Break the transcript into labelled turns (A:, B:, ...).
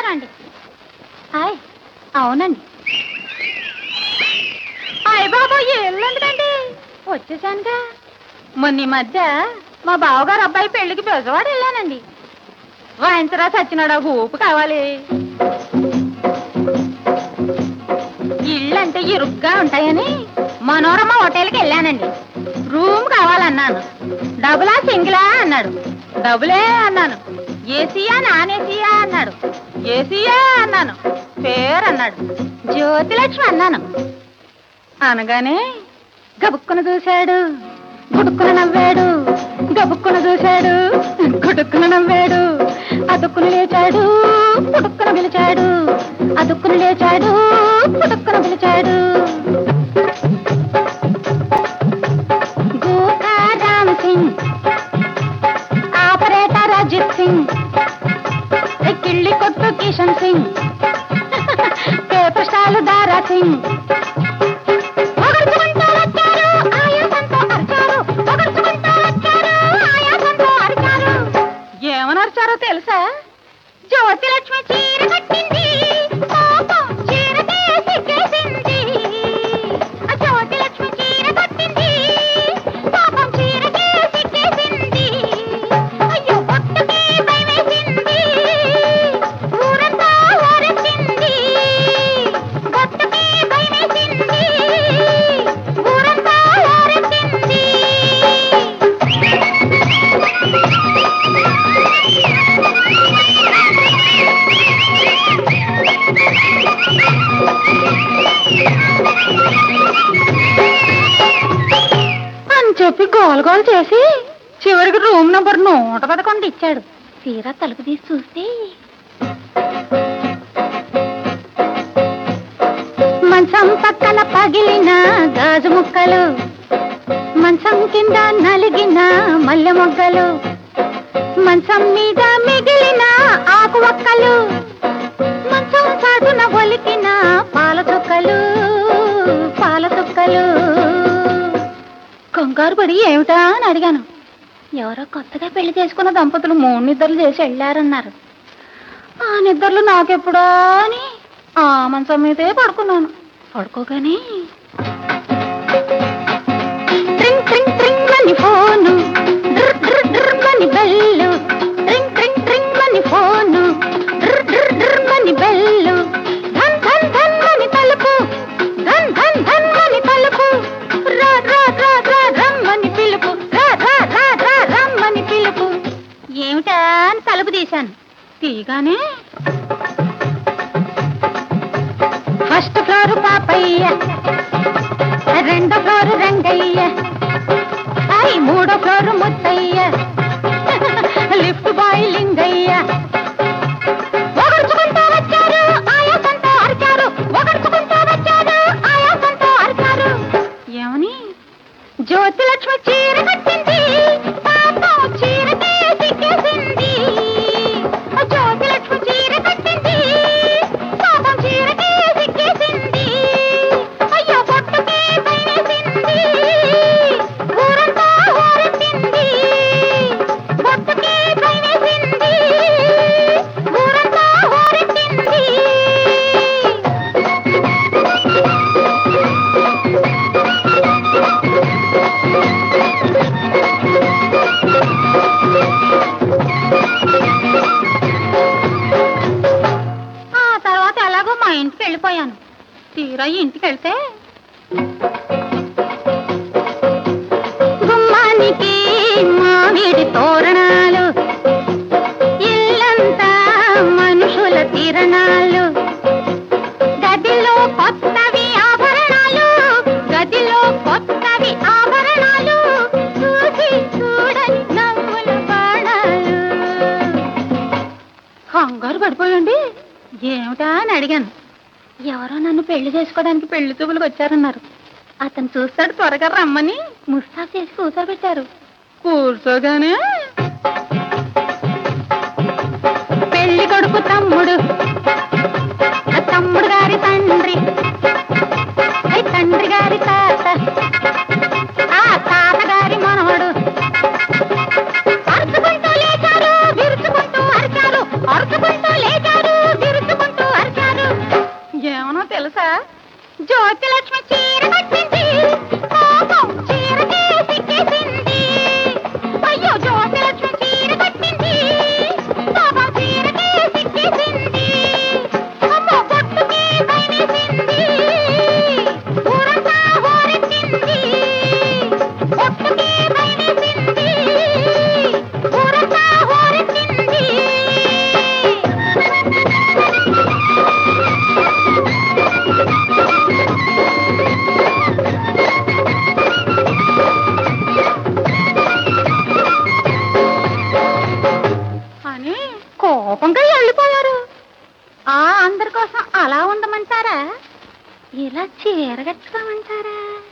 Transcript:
A: అండి. హాయ్, అవునండి. హాయ్ బాబు, ఎందుకండి వచ్చేసానుగా. మొన్న ఈ మధ్య మా బావగారు అబ్బాయి పెళ్లికి బెజవాడ వెళ్ళానండి. వాయించరా చచ్చినాడా ఊపు కావాలి. ఇళ్ళంటే ఇరుగ్గా ఉంటాయని మనోరమ హోటల్కి వెళ్ళానండి. రూమ్ కావాలన్నాను. డబులా సింగిలా అన్నాడు. డబులే అన్నాను. ఏసీయా నాన్ ఏసీయా అన్నాడు. ఏసీయా అన్నాను. పేరు అన్నాడు. జ్యోతిలక్ష్మి అన్నాను. అనగానే గబుక్కున చూశాడు, గుడుక్కున నవ్వాడు. గబుక్కున చూశాడు, గుడుక్కున నవ్వాడు. అదుక్కున లేచాడు, పుడుక్కున పిలిచాడు. అదుక్కున లేచాడు, పుడుక్కున పిలిచాడు. గోకా రామ్ సింగ్, ఆపరేటర్ అజిత్ సింగ్, కిళ్ళి కొట్టు కిషన్ సింగ్, పేపర్ స్టాల్ దారా సింగ్. ఏమనర్చారో తెలుసా? జ్యోతిలక్ష్మి చీర కట్టింది, పాపం చీరకే సిగ్గేసింది. జ్యోతిలక్ష్మి చీర కట్టింది, పాపం చీరకే సిగ్గేసింది. అయ్యో భక్తుకి భయమేసింది, ఊరంతా ఊరెత్తింది. భక్తుకి భయమేసింది, ఊరంతా ఊరెత్తింది. అని చెప్పి గోల్ గోల్ చేసి చివరికి రూమ్ నంబర్ 111 ఇచ్చాడు. తీరా తలుపు తీసి చూస్తే మంచం పక్కన పగిలిన గాజు ముక్కలు, మంచం కింద నలిగిన మల్లె మొగ్గలు, మంచం మీద మిగిలిన ఆకు ఒక్కలు, మంచం చాటున ఒలికిన పాల చుక్కలు, పాల చుక్కలు. కంగారు పడి ఏమిటా అని అడిగాను. ఎవరో కొత్తగా పెళ్లి చేసుకున్న దంపతులు 3 నిద్రలు చేసి వెళ్ళారన్నారు. ఆ నిద్రలు నాకెప్పుడా అని ఆ మంచం మీదే పడుకున్నాను. పడుకోగానే ట్రింగ్ ట్రింగ్ ట్రింగ్ అని ఫోను, డ్ర్ డ్ర్ డ్ర్ అని బెల్లు, ట్రింగ్ ట్రింగ్ ట్రింగ్ అని ఫోను, డ్ర్ డ్ర్ డ్ర్ అని బెల్లు, ధన్ ధన్ ధన్ అని తలుపు, ధన్ ధన్ ధన్ అని తలుపు, రా రా రా రా రమ్మని పిలుపు, రా రా రా రా రమ్మని పిలుపు. ఏమిటా అని తలుపు తీశాను. తీగానే ఫస్ట్ ఫ్లోర్ పాపయ్య, 2వ ఫ్లోర్ రంగయ్య, 3వ floor Muthayya, lift boy Lingayya. ఒగర్చుకుంటూ వచ్చారు, ఆయాసంతో అరిచారు. ఒగర్చుకుంటూ వచ్చారు, ఆయాసంతో అరిచారు. ఏమని? జ్యోతిలక్ష్మి చీర కట్టింది, పాపం చీరకే సిగ్గేసింది. జ్యోతిలక్ష్మి చీర కట్టింది, పాపం చీరకే సిగ్గేసింది. అయ్యో పొట్టుకే భయమేసింది, ఊరంతా ఊరెత్తింది. పొట్టుకే భయమేసింది, ఊరంతా ఊరెత్తింది. ఆ తర్వాత ఎలాగో మా ఇంటికి వెళ్ళిపోయాను. తీరా ఇంటికి వెళ్తే గుమ్మానికి మామిడి తోరణాలు, ఇల్లంతా మనుషుల తిరణాలు, గదిలో కొత్తవి ఆభరణాలు, గదిలో కొత్తవి ఆభరణాలు, చూసి చూడని నవ్వుల బాణాలు. కంగారు పడిపోయండి. ఏమిటా అని అడిగాను. ఎవరో నన్ను పెళ్లి చేసుకోవడానికి పెళ్లి చూపులకు వచ్చారన్నారు. అతను చూస్తాడు త్వరగా రమ్మని ముస్తాబు చేసి కూర్చోబెట్టారు. కూర్చోగానే పెళ్లి కొడుకు తమ్ముడు, తమ్ముడు గారి తండ్రి, తండ్రి గారి తాత, ఆ తాత గారి మనవడు అరుచుకుంటూ లేచారు, విరుచుకుంటూ అరిచారు. అరుచుకుంటూ లేచారు, విరుచుకుంటూ కోపంగా వెళ్ళిపోయారు. అందరి కోసం అలా ఉండమంటారా, ఇలా చీర కట్టుకోమంటారా?